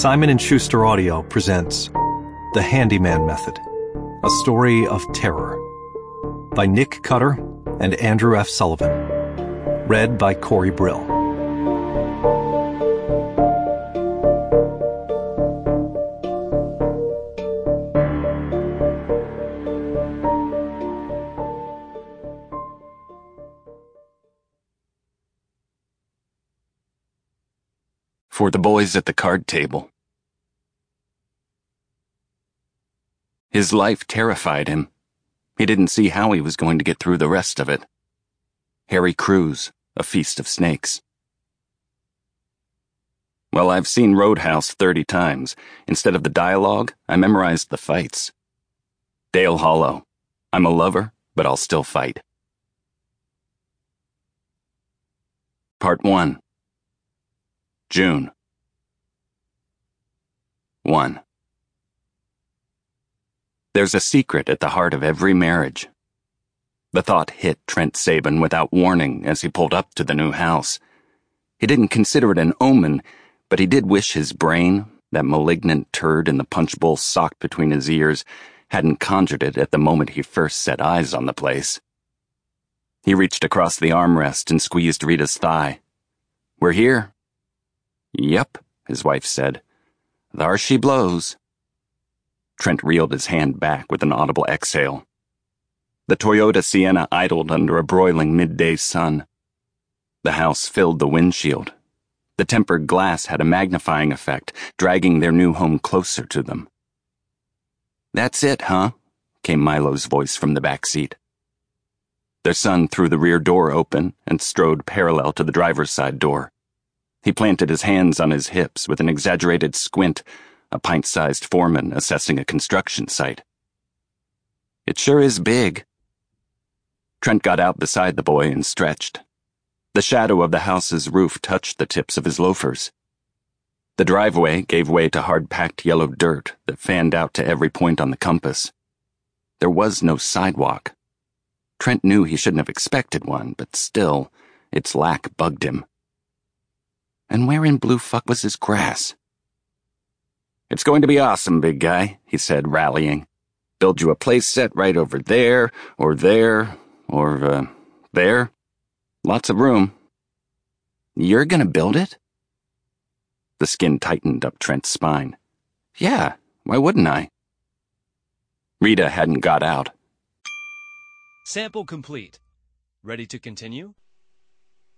Simon & Schuster Audio presents The Handyman Method, a story of terror, by Nick Cutter and Andrew F. Sullivan. Read by Corey Brill. For the boys at the card table. His life terrified him. He didn't see how he was going to get through the rest of it. Harry Crews, A Feast of Snakes. Well, I've seen Roadhouse 30 times. Instead of the dialogue, I memorized the fights. Dale Hollow. I'm a lover, but I'll still fight. Part 1. June. 1. There's a secret at the heart of every marriage. The thought hit Trent Sabin without warning as he pulled up to the new house. He didn't consider it an omen, but he did wish his brain, that malignant turd in the punch bowl socked between his ears, hadn't conjured it at the moment he first set eyes on the place. He reached across the armrest and squeezed Rita's thigh. "We're here." "Yep," his wife said. "Thar she blows." Trent reeled his hand back with an audible exhale. The Toyota Sienna idled under a broiling midday sun. The house filled the windshield. The tempered glass had a magnifying effect, dragging their new home closer to them. "That's it, huh?" came Milo's voice from the back seat. Their son threw the rear door open and strode parallel to the driver's side door. He planted his hands on his hips with an exaggerated squint, a pint-sized foreman assessing a construction site. "It sure is big." Trent got out beside the boy and stretched. The shadow of the house's roof touched the tips of his loafers. The driveway gave way to hard-packed yellow dirt that fanned out to every point on the compass. There was no sidewalk. Trent knew he shouldn't have expected one, but still, its lack bugged him. And where in blue fuck was his grass? "It's going to be awesome, big guy," he said, rallying. "Build you a place set right over there, or there, or, there. Lots of room." "You're gonna build it?" The skin tightened up Trent's spine. "Yeah, why wouldn't I?" Rita hadn't got out. Sample complete. Ready to continue?